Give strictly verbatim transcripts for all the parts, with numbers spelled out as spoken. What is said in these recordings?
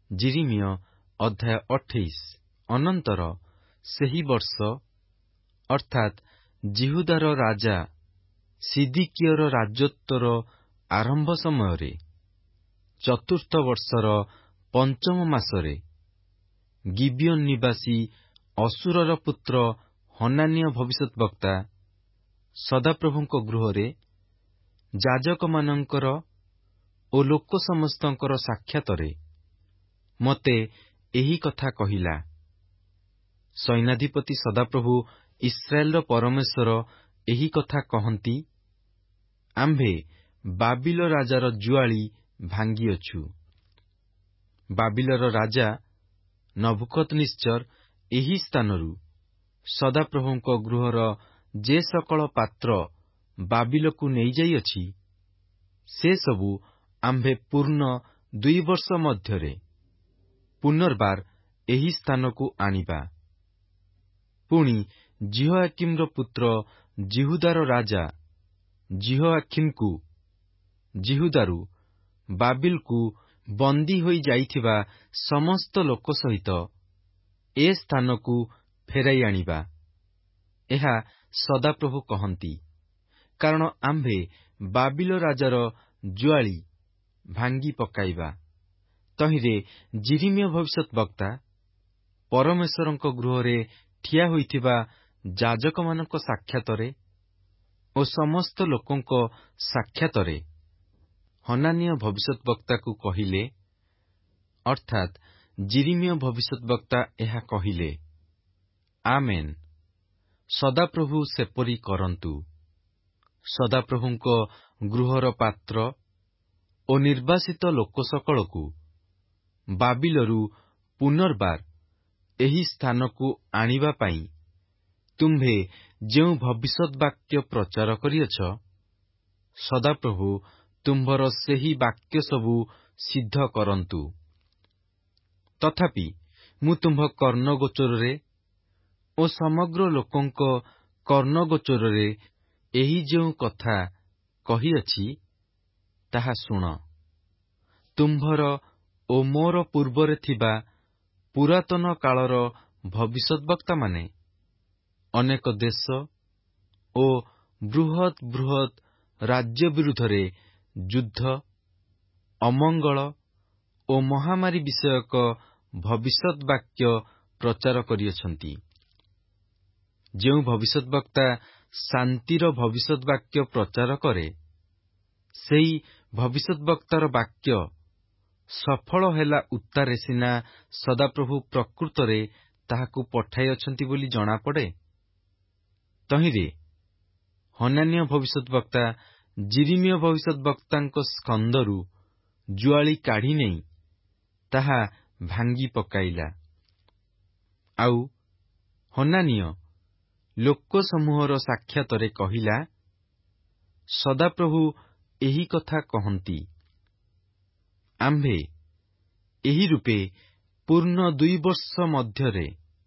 ଯିରିମିୟ ଅଧ୍ୟାୟ ଅଠେଇଶ। ଅନନ୍ତର ସେହି ବର୍ଷ ଅର୍ଥାତ୍ ଜିହୁଦାର ରାଜା ସିଦିକିୟର ରାଜତ୍ୱର ଆରମ୍ଭ ସମୟରେ ଚତୁର୍ଥ ବର୍ଷର ପଞ୍ଚମ ମାସରେ ଗିବିଓନ ନିବାସୀ ଅସୁରର ପୁତ୍ର ହନାନୀୟ ଭବିଷ୍ୟଦ୍ବକ୍ତା ସଦାପ୍ରଭୁଙ୍କ ଗୃହରେ ଯାଜକମାନଙ୍କର ଓ ଲୋକ ସମସ୍ତଙ୍କର ସାକ୍ଷାତରେ ମୋତେ ଏହି କଥା କହିଲା, ସୈନ୍ୟାଧିପତି ସଦାପ୍ରଭୁ ଇସ୍ରାଏଲର ପରମେଶ୍ୱର ଏହି କଥା କହନ୍ତି, ଆମ୍ଭେ ବାବିଲ ରାଜାର ଜୁଆଳି ଭାଙ୍ଗିଅଛୁ। ବାବିଲର ରାଜା ନବୁକଦନେସ୍ଜର ଏହି ସ୍ଥାନରୁ ସଦାପ୍ରଭୁଙ୍କ ଗୃହର ଯେ ସକଳ ପାତ୍ର ବାବିଲକୁ ନେଇଯାଇଅଛି, ସେ ସବୁ ଆମ୍ଭେ ପୂର୍ଣ୍ଣ ଦୁଇ ବର୍ଷ ମଧ୍ୟରେ ପୁନର୍ବାର ଏହି ସ୍ଥାନକୁ ଆଣିବା। ପୁଣି ଜିହୋଆକିମର ପୁତ୍ର ଜିହୁଦାର ରାଜା ଜିହୋଆଖିମ୍କୁ ଜିହୁଦାରୁ ବାବିଲକୁ ବନ୍ଦୀ ହୋଇ ଯାଇଥିବା ସମସ୍ତ ଲୋକ ସହିତ ଏ ସ୍ଥାନକୁ ଫେରାଇ ଆଣିବା। ଏହା ସଦାପ୍ରଭୁ କହନ୍ତି, କାରଣ ଆମ୍ଭେ ବାବିଲ ରାଜାର ଜୁଆଳି ଭାଙ୍ଗି ପକାଇବା। ତହିଁରେ ଯିରିମିୟ ଭବିଷ୍ୟଦ୍ବକ୍ତା ପରମେଶ୍ୱରଙ୍କ ଗୃହରେ ଠିଆ ହୋଇଥିବା ଯାଜକମାନଙ୍କ ସାକ୍ଷାତରେ ଓ ସମସ୍ତ ଲୋକଙ୍କ ସାକ୍ଷାତରେ ହନାନୀୟ ଭବିଷ୍ୟଦ୍ବକ୍ତାକୁ କହିଲେ, ଅର୍ଥାତ୍ ଯିରିମିୟ ଭବିଷ୍ୟଦ୍ବକ୍ତା ଏହା କହିଲେ, ଆମେନ୍। ସଦାପ୍ରଭୁ ସେପରି କରନ୍ତୁ। ସଦାପ୍ରଭୁଙ୍କ ଗୃହର ପାତ୍ର ଓ ନିର୍ବାସିତ ଲୋକ ସକଳକୁ ବାବିଲରୁ ପୁନର୍ବାର ଏହି ସ୍ଥାନକୁ ଆଣିବା ପାଇଁ ତୁମ୍ଭେ ଯେଉଁ ଭବିଷ୍ୟତ୍ ବାକ୍ୟ ପ୍ରଚାର କରିଅଛ, ସଦାପ୍ରଭୁ ତୁମ୍ଭର ସେହି ବାକ୍ୟ ସବୁ ସିଦ୍ଧ କରନ୍ତୁ। ତଥାପି ମୁଁ ତୁମ୍ଭ କର୍ଣ୍ଣଗୋଚରରେ ଓ ସମଗ୍ର ଲୋକଙ୍କ କର୍ଣ୍ଣଗୋଚରରେ ଏହି ଯେଉଁ କଥା କହିଅଛି, ତାହା ଶୁଣ। ତୁମ୍ଭର ଓ ମୋର ପୂର୍ବରେ ଥିବା ପୁରାତନ କାଳର ଭବିଷ୍ୟଦ୍ବକ୍ତାମାନେ ଅନେକ ଦେଶ ଓ ବୃହତ୍ ବୃହତ୍ ରାଜ୍ୟ ବିରୁଦ୍ଧରେ ଯୁଦ୍ଧ, ଅମଙ୍ଗଳ ଓ ମହାମାରୀ ବିଷୟକ ଭବିଷ୍ୟତ୍ ବାକ୍ୟ ପ୍ରଚାର କରିଅଛନ୍ତି। ଯେଉଁ ଭବିଷ୍ୟଦ୍ବକ୍ତା ଶାନ୍ତିର ଭବିଷ୍ୟତ୍ ବାକ୍ୟ ପ୍ରଚାର କରେ, ସେହି ଭବିଷ୍ୟଦ୍ବକ୍ତାର ବାକ୍ୟ ସଫଳ ହେଲା ଉତ୍ତାରେ ସିନା ସଦାପ୍ରଭୁ ପ୍ରକୃତରେ ତାହାକୁ ପଠାଇଅଛନ୍ତି ବୋଲି ଜଣାପଡ଼େ। ତହିଁରେ ହନାନୀୟ ଭବିଷ୍ୟଦ୍ବକ୍ତା ଯିରିମିୟ ଭବିଷ୍ୟଦ୍ବକ୍ତାଙ୍କ ସ୍କନ୍ଧରୁ ଜୁଆଳି କାଢ଼ି ନେଇ ତାହା ଭାଙ୍ଗି ପକାଇଲା। ଆଉ ହନାନୀୟ ଲୋକସମୂହର ସାକ୍ଷାତରେ କହିଲା, ସଦାପ୍ରଭୁ ଏହି କଥା କହନ୍ତି, ଆମ୍ଭେ ଏହି ରୂପେ ପୂର୍ଣ୍ଣ ଦୁଇ ବର୍ଷ ମଧ୍ୟରେ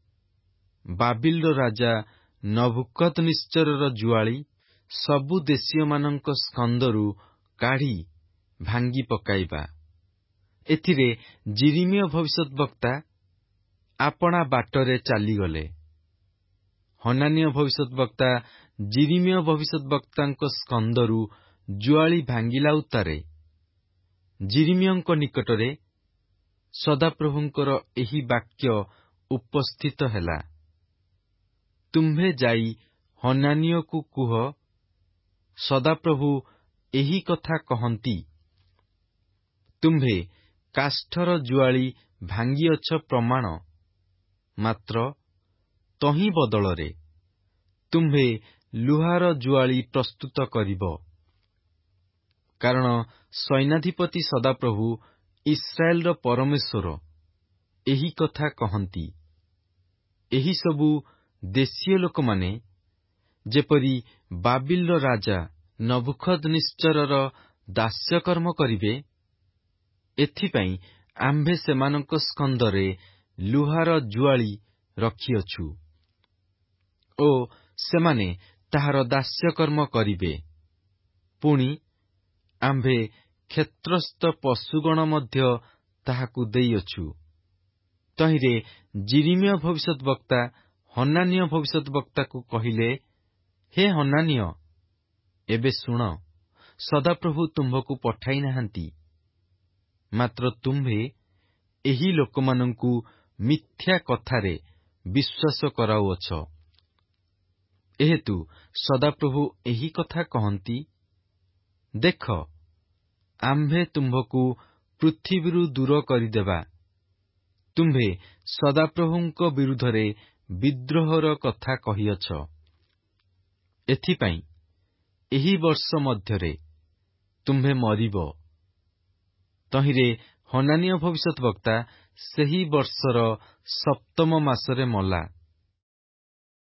ବାବିଲର ରାଜା ନବୁକଦନେସ୍ଜରର ଜୁଆଳି ସବୁ ଦେଶୀୟମାନଙ୍କ ସ୍କନ୍ଧରୁ କାଢ଼ି ଭାଙ୍ଗି ପକାଇବା। ଏଥିରେ ଯିରିମିୟ ଭବିଷ୍ୟଦ୍ବକ୍ତା ଆପଣା ବାଟରେ ଚାଲିଗଲେ। ହନାନୀୟ ଭବିଷ୍ୟଦ୍ବକ୍ତା ଯିରିମିୟ ଭବିଷ୍ୟଦ୍ବକ୍ତାଙ୍କ ସ୍କନ୍ଧରୁ ଜୁଆଳି ଭାଙ୍ଗିଲା ଉତ୍ତାରେ ଯିରିମିୟଙ୍କ ନିକଟରେ ସଦାପ୍ରଭୁଙ୍କର ଏହି ବାକ୍ୟ ଉପସ୍ଥିତ ହେଲା, ତୁମ୍ଭେ ଯାଇ ହନାନୀୟକୁ କୁହ, ସଦାପ୍ରଭୁ ଏହି କଥା କହନ୍ତି, ତୁମ୍ଭେ କାଷ୍ଠର ଜୁଆଳି ଭାଙ୍ଗିଅଛ ପ୍ରମାଣ, ମାତ୍ର ତହିଁ ବଦଳରେ ତୁମ୍ଭେ ଲୁହାର ଜୁଆଳି ପ୍ରସ୍ତୁତ କରିବ। କାରଣ ସୈନ୍ୟାଧିପତି ସଦାପ୍ରଭୁ ଇସ୍ରାଏଲର ପରମେଶ୍ୱର ଏହି କଥା କହନ୍ତି, ଏହିସବୁ ଦେଶୀୟ ଲୋକମାନେ ଯେପରି ବାବିଲର ରାଜା ନବୁକଦନେସ୍ଜରର ଦାସ୍ୟକର୍ମ କରିବେ, ଏଥିପାଇଁ ଆମ୍ଭେ ସେମାନଙ୍କ ସ୍କନ୍ଧରେ ଲୁହାର ଜୁଆଳି ରଖିଅଛୁ ଓ ସେମାନେ ତାହାର ଦାସ୍ୟକର୍ମ କରିବେ। ପୁଣି ଆମ୍ଭେ କ୍ଷେତ୍ରସ୍ଥ ପଶୁଗଣ ମଧ୍ୟ ତାହାକୁ ଦେଇଅଛୁ। ତହିଁରେ ଜିରିମିୟ ଭବିଷ୍ୟତ ବକ୍ତା ହନାନୀୟ ଭବିଷ୍ୟତ ବକ୍ତାକୁ କହିଲେ, ହେ ହନାନୀୟ, ଏବେ ଶୁଣ, ସଦାପ୍ରଭୁ ତୁମ୍ଭକୁ ପଠାଇ ନାହାନ୍ତି, ମାତ୍ର ତୁମ୍ଭେ ଏହି ଲୋକମାନଙ୍କୁ ମିଥ୍ୟା କଥାରେ ବିଶ୍ୱାସ କରାଉଅଛ। ଏହେତୁ ସଦାପ୍ରଭୁ ଏହି କଥା କହନ୍ତି, ଦେଖ, ଆମ୍ଭେ ତୁମ୍ଭକୁ ପୃଥିବୀରୁ ଦୂର କରିଦେବା। ତୁମ୍ଭେ ସଦାପ୍ରଭୁଙ୍କ ବିରୁଦ୍ଧରେ ବିଦ୍ରୋହର କଥା କହିଅଛ। ଏଥିପାଇଁ ଏହି ବର୍ଷ ମଧ୍ୟରେ ତୁମ୍ଭେ ମରିବ। ତହିଁରେ ହନାନୀୟ ଭବିଷ୍ୟତ ବକ୍ତା ସେହି ବର୍ଷର ସପ୍ତମ ମାସରେ ମଲା।